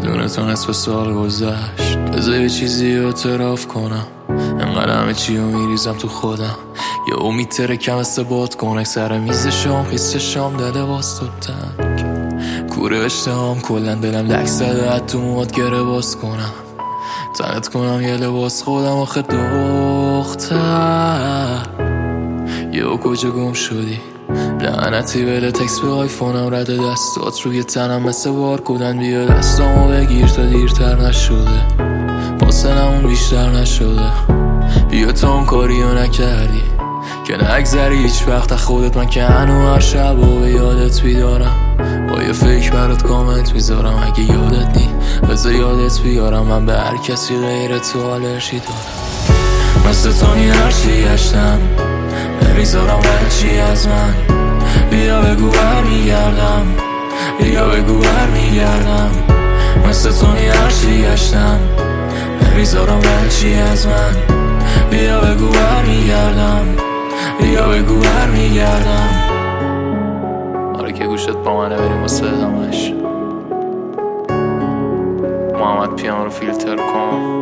بدون تو نصف سال گذشت. بذار یه چیزی رو اعتراف کنم، انقدر همه چی رو میریزم تو خودم. یه امید ترکم مثل بادکنک سر میز شام، خیس شام دل باز تو تنگ. کوره اشتهام کلن دلم لک زده، حد تو موات گره باز کنم، تنت کنم یه لباس خودم. آخه دختر یهو کجا گم شدی؟ لعنتی بله تکس به آیفونم رد دستات روی تنم مثل بار کودن. بیا دستامو بگیر تا دیرتر نشده، فاصلمون بیشتر نشده. بیا تو اون کاریو نکردی که نگذری هیچ وقت خودت. من که هنو هر شب و به یادت بیدارم، با یه فکر برات کامنت میذارم. اگه یادت نی بذار یادت بیارم، من به هر کسی غیر تو آلرژی دارم. مثل تو نی هرچی گشتم نمیذارم هرچی از من. بیا بگو برمیگردم، بیا بگو برمیگردم. مثل تو نی هرچی گشتم نمیذارم هرچی از من. بیا بگو برمیگردم، بیا بگو برمیگردم. آره که گوشت با منه بریم واسه همش. محمد پیان رو فیلتر کن.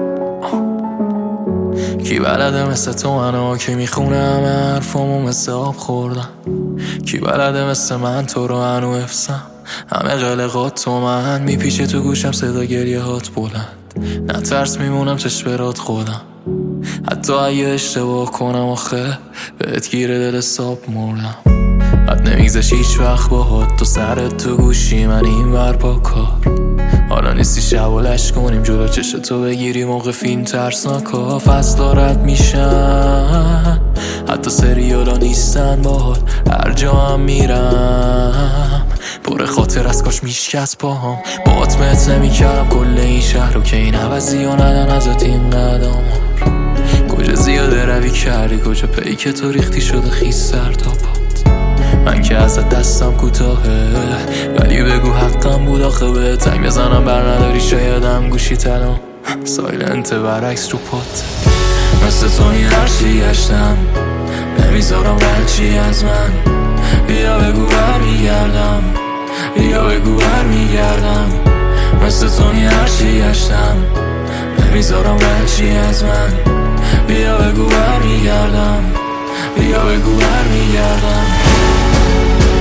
کی بلده مثل تو منو که میخونه همه حرفامو مثل آب خوردم؟ کی بلده مثل من تو رو هنو حفظم؟ همه قلقات تو من میپیچه تو گوشم صدا گریه هات بلند. نترس میمونم چشم خودم حتی اگه اشتباه کنم. آخه بهت گیره دل ساب مردم، بعد نمیگذش هیچ وقت باهات. تو سرت تو گوشی من این ور با کار. حالا نیستی شب و لش کنیم جلو چش تو بگیری موقع فیلم ترسناکا. فصل رد میشن حتی سریالا نیستن باهات. هر جا هم میرم پر خاطر از کاش میشکست باهم. باهات مت نمیکردم کل این شهر رو که این عوضی ها ندن ازت این قدم. کجا زیاده روی کردی، کجا پیک تو ریختی شده خیس سر تا پات. من که ازت دستم کوتاهه ولی بگو حقم بود آخه. به تنگ بزنم بر نداری شایدم گوشی تلام سایلنت برعکس رو پات. مثل تو نی هرچی گشتم نمیذارم هرچی از من. بیا بگو برمیگردم، بیا بگو برمیگردم. مثل تو نی هرچی گشتم نمیذارم هرچی از من. بیا بگو برمیگردم، بیا بگو برمیگردم.